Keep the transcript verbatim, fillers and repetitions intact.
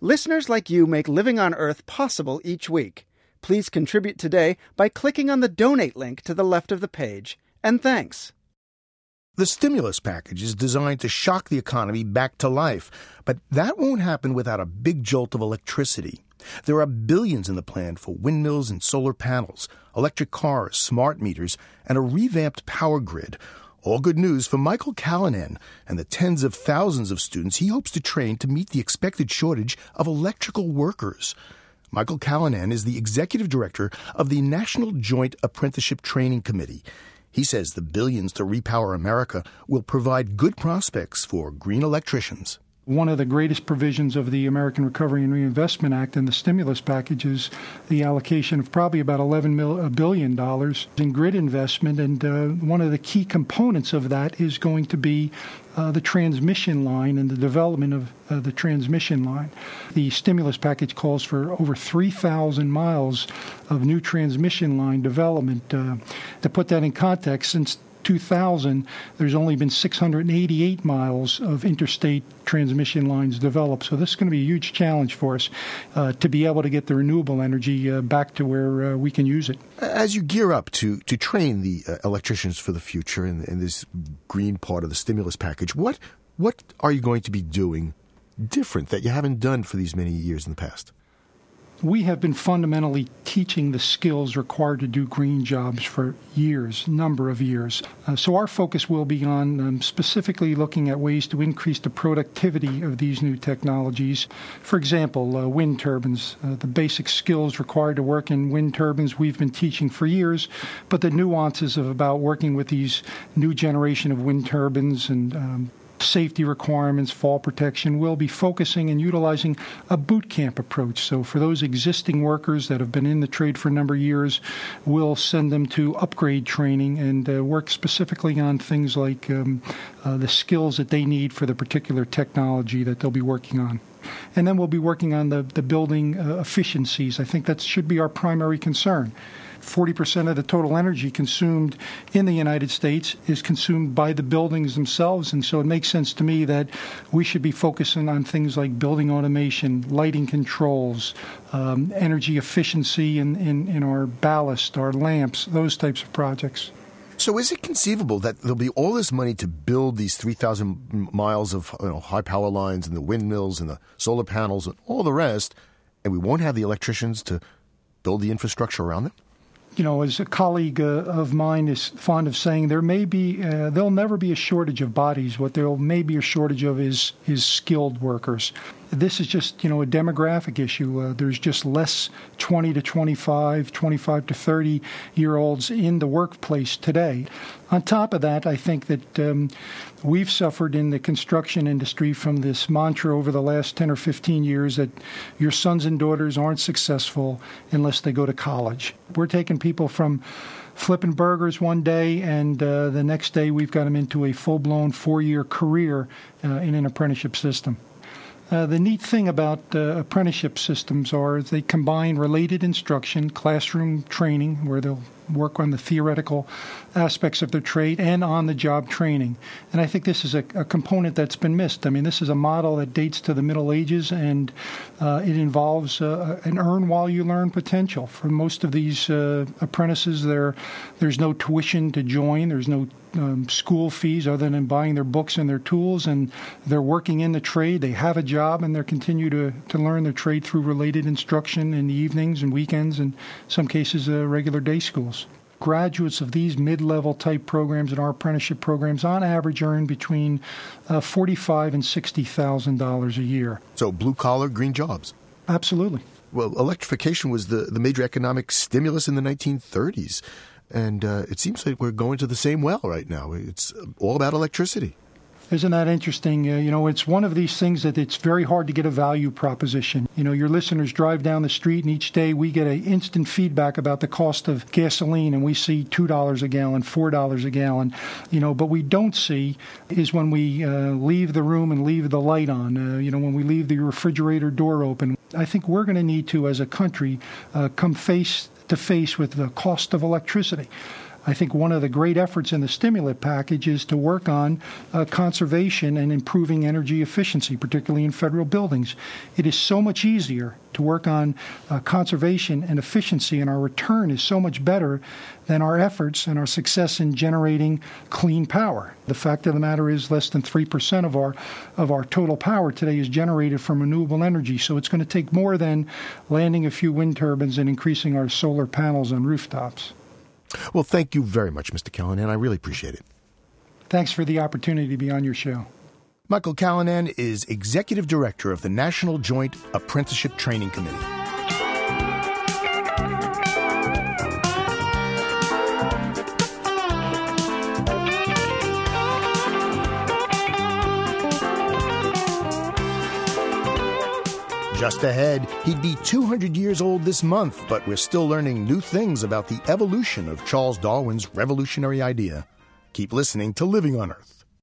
Listeners like you make living on Earth possible each week. Please contribute today by clicking on the donate link to the left of the page. And thanks. The stimulus package is designed to shock the economy back to life, but that won't happen without a big jolt of electricity. There are billions in the plan for windmills and solar panels, electric cars, smart meters, and a revamped power grid. All good news for Michael Callanan and the tens of thousands of students he hopes to train to meet the expected shortage of electrical workers. Michael Callanan is the executive director of the National Joint Apprenticeship Training Committee. He says the billions to repower America will provide good prospects for green electricians. One of the greatest provisions of the American Recovery and Reinvestment Act and the stimulus package is the allocation of probably about eleven billion dollars in grid investment. And uh, one of the key components of that is going to be uh, the transmission line and the development of uh, the transmission line. The stimulus package calls for over three thousand miles of new transmission line development. Uh, to put that in context, since two thousand, there's only been six hundred eighty-eight miles of interstate transmission lines developed. So this is going to be a huge challenge for us uh, to be able to get the renewable energy uh, back to where uh, we can use it. As you gear up to, to train the uh, electricians for the future in, in this green part of the stimulus package, what what are you going to be doing different that you haven't done for these many years in the past? We have been fundamentally teaching the skills required to do green jobs for years, number of years. Uh, so our focus will be on um, specifically looking at ways to increase the productivity of these new technologies. For example, uh, wind turbines, uh, the basic skills required to work in wind turbines we've been teaching for years, but the nuances of about working with these new generation of wind turbines and um, safety requirements, fall protection, we'll be focusing and utilizing a boot camp approach. So for those existing workers that have been in the trade for a number of years, we'll send them to upgrade training and uh, work specifically on things like um, uh, the skills that they need for the particular technology that they'll be working on. And then we'll be working on the, the building uh, efficiencies. I think that should be our primary concern. forty percent of the total energy consumed in the United States is consumed by the buildings themselves. And so it makes sense to me that we should be focusing on things like building automation, lighting controls, um, energy efficiency in, in, in our ballast, our lamps, those types of projects. So is it conceivable that there'll be all this money to build these three thousand miles of you know, high power lines and the windmills and the solar panels and all the rest, and we won't have the electricians to build the infrastructure around them? You know, as a colleague uh, of mine is fond of saying, there may be, uh, there'll never be a shortage of bodies. What there may be a shortage of is is skilled workers. This is just, you know, a demographic issue. Uh, there's just less twenty to twenty-five, twenty-five to thirty-year-olds in the workplace today. On top of that, I think that um, we've suffered in the construction industry from this mantra over the last ten or fifteen years that your sons and daughters aren't successful unless they go to college. We're taking people from flipping burgers one day, and uh, the next day we've got them into a full-blown four-year career uh, in an apprenticeship system. Uh, the neat thing about uh, apprenticeship systems are they combine related instruction, classroom training, where they'll work on the theoretical aspects of their trade, and on-the-job training. And I think this is a, a component that's been missed. I mean, this is a model that dates to the Middle Ages, and uh, it involves uh, an earn-while-you-learn potential. For most of these uh, apprentices, there, there's no tuition to join. There's no um, school fees other than buying their books and their tools, and they're working in the trade. They have a job, and they continue to, to learn their trade through related instruction in the evenings and weekends, and in some cases, uh, regular day schools. Graduates of these mid-level type programs and our apprenticeship programs on average earn between uh, forty-five thousand dollars and sixty thousand dollars a year. So blue-collar, green jobs. Absolutely. Well, electrification was the, the major economic stimulus in the nineteen thirties. And uh, it seems like we're going to the same well right now. It's all about electricity. Isn't that interesting? Uh, you know, it's one of these things that it's very hard to get a value proposition. You know, your listeners drive down the street, and each day we get an instant feedback about the cost of gasoline, and we see two dollars a gallon, four dollars a gallon. You know, but we don't see is when we uh, leave the room and leave the light on, uh, you know, when we leave the refrigerator door open. I think we're going to need to, as a country, uh, come face to face with the cost of electricity. I think one of the great efforts in the stimulus package is to work on uh, conservation and improving energy efficiency, particularly in federal buildings. It is so much easier to work on uh, conservation and efficiency, and our return is so much better than our efforts and our success in generating clean power. The fact of the matter is less than three percent of our of our total power today is generated from renewable energy, so it's going to take more than landing a few wind turbines and increasing our solar panels on rooftops. Well, thank you very much, Mister Callanan. I really appreciate it. Thanks for the opportunity to be on your show. Michael Callanan is Executive Director of the National Joint Apprenticeship Training Committee. Just ahead, he'd be two hundred years old this month, but we're still learning new things about the evolution of Charles Darwin's revolutionary idea. Keep listening to Living on Earth.